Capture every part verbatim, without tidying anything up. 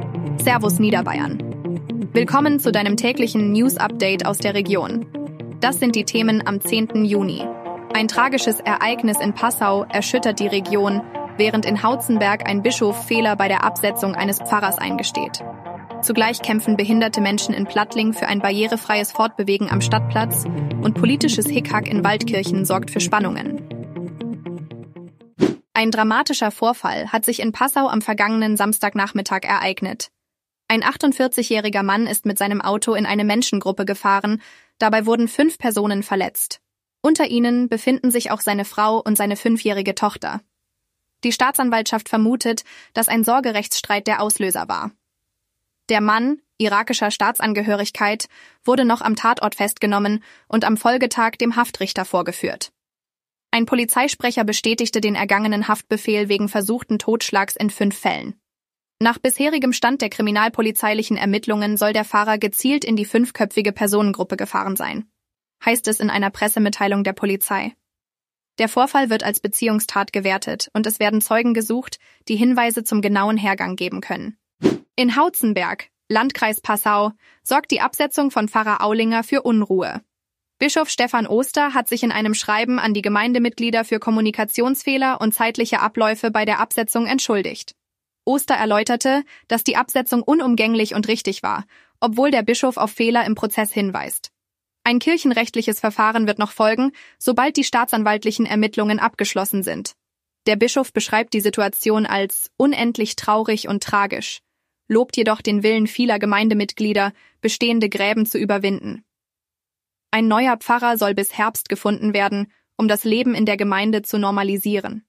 Servus Niederbayern. Willkommen zu deinem täglichen News-Update aus der Region. Das sind die Themen am zehnten Juni. Ein tragisches Ereignis in Passau erschüttert die Region, während in Hautzenberg ein Bischof Fehler bei der Absetzung eines Pfarrers eingesteht. Zugleich kämpfen behinderte Menschen in Plattling für ein barrierefreies Fortbewegen am Stadtplatz und politisches Hickhack in Waldkirchen sorgt für Spannungen. Ein dramatischer Vorfall hat sich in Passau am vergangenen Samstagnachmittag ereignet. Ein achtundvierzigjähriger Mann ist mit seinem Auto in eine Menschengruppe gefahren, dabei wurden fünf Personen verletzt. Unter ihnen befinden sich auch seine Frau und seine fünfjährige Tochter. Die Staatsanwaltschaft vermutet, dass ein Sorgerechtsstreit der Auslöser war. Der Mann, irakischer Staatsangehörigkeit, wurde noch am Tatort festgenommen und am Folgetag dem Haftrichter vorgeführt. Ein Polizeisprecher bestätigte den ergangenen Haftbefehl wegen versuchten Totschlags in fünf Fällen. Nach bisherigem Stand der kriminalpolizeilichen Ermittlungen soll der Fahrer gezielt in die fünfköpfige Personengruppe gefahren sein, heißt es in einer Pressemitteilung der Polizei. Der Vorfall wird als Beziehungstat gewertet und es werden Zeugen gesucht, die Hinweise zum genauen Hergang geben können. In Hautzenberg, Landkreis Passau, sorgt die Absetzung von Pfarrer Aulinger für Unruhe. Bischof Stefan Oster hat sich in einem Schreiben an die Gemeindemitglieder für Kommunikationsfehler und zeitliche Abläufe bei der Absetzung entschuldigt. Oster erläuterte, dass die Absetzung unumgänglich und richtig war, obwohl der Bischof auf Fehler im Prozess hinweist. Ein kirchenrechtliches Verfahren wird noch folgen, sobald die staatsanwaltlichen Ermittlungen abgeschlossen sind. Der Bischof beschreibt die Situation als unendlich traurig und tragisch, lobt jedoch den Willen vieler Gemeindemitglieder, bestehende Gräben zu überwinden. Ein neuer Pfarrer soll bis Herbst gefunden werden, um das Leben in der Gemeinde zu normalisieren.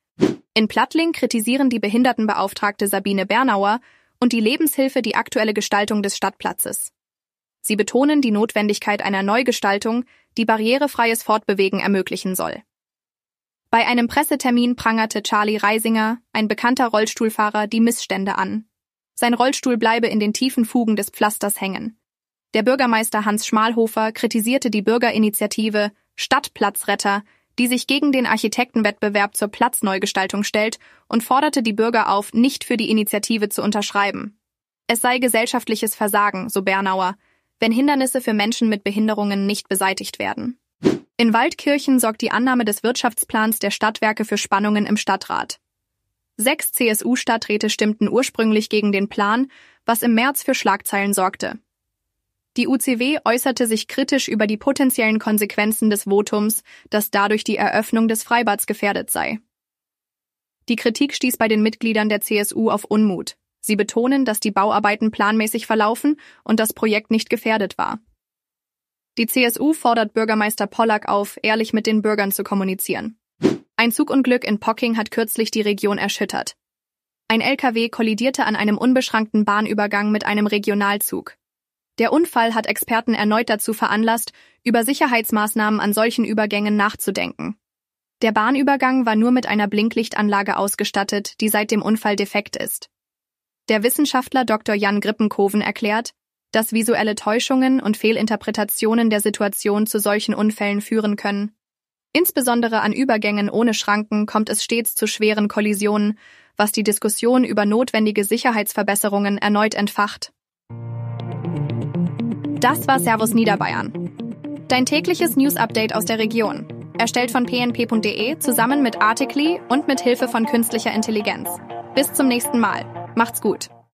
In Plattling kritisieren die Behindertenbeauftragte Sabine Bernauer und die Lebenshilfe die aktuelle Gestaltung des Stadtplatzes. Sie betonen die Notwendigkeit einer Neugestaltung, die barrierefreies Fortbewegen ermöglichen soll. Bei einem Pressetermin prangerte Charlie Reisinger, ein bekannter Rollstuhlfahrer, die Missstände an. Sein Rollstuhl bleibe in den tiefen Fugen des Pflasters hängen. Der Bürgermeister Hans Schmalhofer kritisierte die Bürgerinitiative Stadtplatzretter, die sich gegen den Architektenwettbewerb zur Platzneugestaltung stellt und forderte die Bürger auf, nicht für die Initiative zu unterschreiben. Es sei gesellschaftliches Versagen, so Bernauer, wenn Hindernisse für Menschen mit Behinderungen nicht beseitigt werden. In Waldkirchen sorgt die Annahme des Wirtschaftsplans der Stadtwerke für Spannungen im Stadtrat. Sechs C S U-Stadträte stimmten ursprünglich gegen den Plan, was im März für Schlagzeilen sorgte. Die U C W äußerte sich kritisch über die potenziellen Konsequenzen des Votums, dass dadurch die Eröffnung des Freibads gefährdet sei. Die Kritik stieß bei den Mitgliedern der C S U auf Unmut. Sie betonen, dass die Bauarbeiten planmäßig verlaufen und das Projekt nicht gefährdet war. Die C S U fordert Bürgermeister Pollack auf, ehrlich mit den Bürgern zu kommunizieren. Ein Zugunglück in Pocking hat kürzlich die Region erschüttert. Ein L K W kollidierte an einem unbeschrankten Bahnübergang mit einem Regionalzug. Der Unfall hat Experten erneut dazu veranlasst, über Sicherheitsmaßnahmen an solchen Übergängen nachzudenken. Der Bahnübergang war nur mit einer Blinklichtanlage ausgestattet, die seit dem Unfall defekt ist. Der Wissenschaftler Doktor Jan Grippenkoven erklärt, dass visuelle Täuschungen und Fehlinterpretationen der Situation zu solchen Unfällen führen können. Insbesondere an Übergängen ohne Schranken kommt es stets zu schweren Kollisionen, was die Diskussion über notwendige Sicherheitsverbesserungen erneut entfacht. Das war Servus Niederbayern. Dein tägliches News-Update aus der Region. Erstellt von p n p punkt d e zusammen mit Articly und mit Hilfe von künstlicher Intelligenz. Bis zum nächsten Mal. Macht's gut.